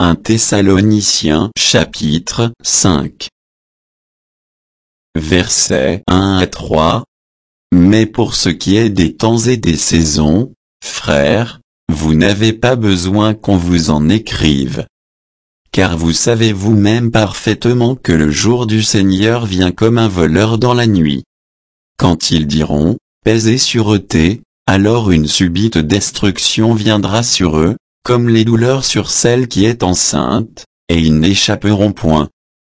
1 Thessaloniciens chapitre 5. Versets 1 à 3. Mais pour ce qui est des temps et des saisons, frères, vous n'avez pas besoin qu'on vous en écrive. Car vous savez vous-même parfaitement que le jour du Seigneur vient comme un voleur dans la nuit. Quand ils diront, paix et sûreté, alors une subite destruction viendra sur eux, comme les douleurs sur celle qui est enceinte, et ils n'échapperont point.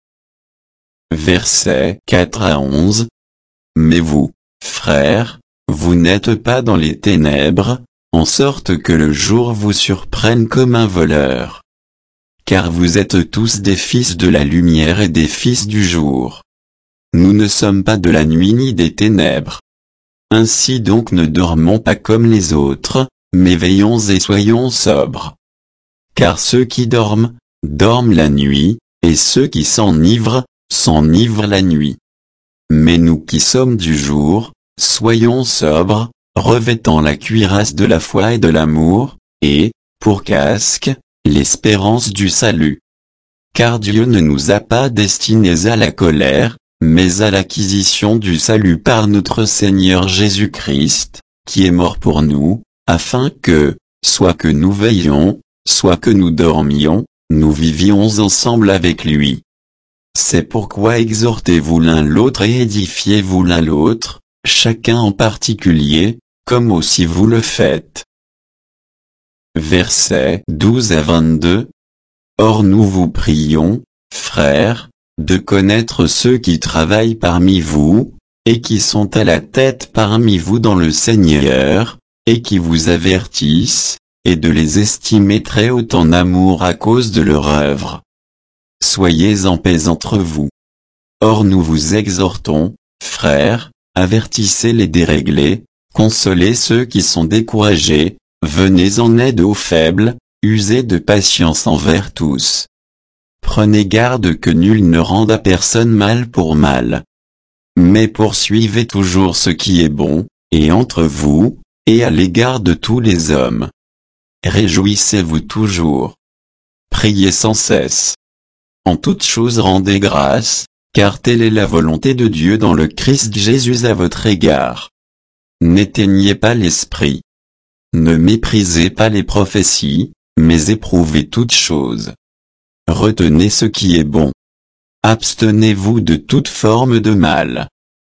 Versets 4 à 11. Mais vous, frères, vous n'êtes pas dans les ténèbres, en sorte que le jour vous surprenne comme un voleur. Car vous êtes tous des fils de la lumière et des fils du jour. Nous ne sommes pas de la nuit ni des ténèbres. Ainsi donc ne dormons pas comme les autres, mais veillons et soyons sobres. Car ceux qui dorment, dorment la nuit, et ceux qui s'enivrent, s'enivrent la nuit. Mais nous qui sommes du jour, soyons sobres, revêtant la cuirasse de la foi et de l'amour, et, pour casque, l'espérance du salut. Car Dieu ne nous a pas destinés à la colère, mais à l'acquisition du salut par notre Seigneur Jésus-Christ, qui est mort pour nous, afin que, soit que nous veillions, soit que nous dormions, nous vivions ensemble avec lui. C'est pourquoi exhortez-vous l'un l'autre et édifiez-vous l'un l'autre, chacun en particulier, comme aussi vous le faites. Versets 12 à 22. Or nous vous prions, frères, de connaître ceux qui travaillent parmi vous, et qui sont à la tête parmi vous dans le Seigneur, et qui vous avertissent, et de les estimer très haut en amour à cause de leur œuvre. Soyez en paix entre vous. Or nous vous exhortons, frères, avertissez les déréglés, consolez ceux qui sont découragés, venez en aide aux faibles, usez de patience envers tous. Prenez garde que nul ne rende à personne mal pour mal. Mais poursuivez toujours ce qui est bon, et entre vous, et à l'égard de tous les hommes. Réjouissez-vous toujours. Priez sans cesse. En toutes choses rendez grâce, car telle est la volonté de Dieu dans le Christ Jésus à votre égard. N'éteignez pas l'esprit. Ne méprisez pas les prophéties, mais éprouvez toutes choses. Retenez ce qui est bon. Abstenez-vous de toute forme de mal.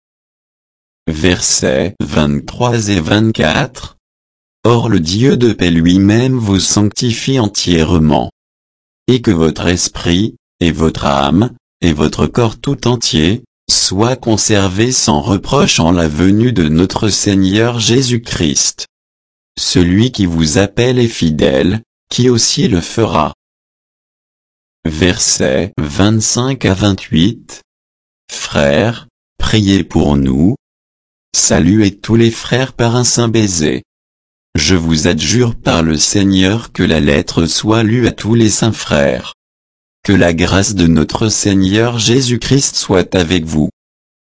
Versets 23 et 24. Or le Dieu de paix lui-même vous sanctifie entièrement. Et que votre esprit, et votre âme, et votre corps tout entier, soient conservés sans reproche en la venue de notre Seigneur Jésus-Christ. Celui qui vous appelle est fidèle, qui aussi le fera. Versets 25 à 28. Frères, priez pour nous. Saluez tous les frères par un saint baiser. Je vous adjure par le Seigneur que la lettre soit lue à tous les saints frères. Que la grâce de notre Seigneur Jésus-Christ soit avec vous.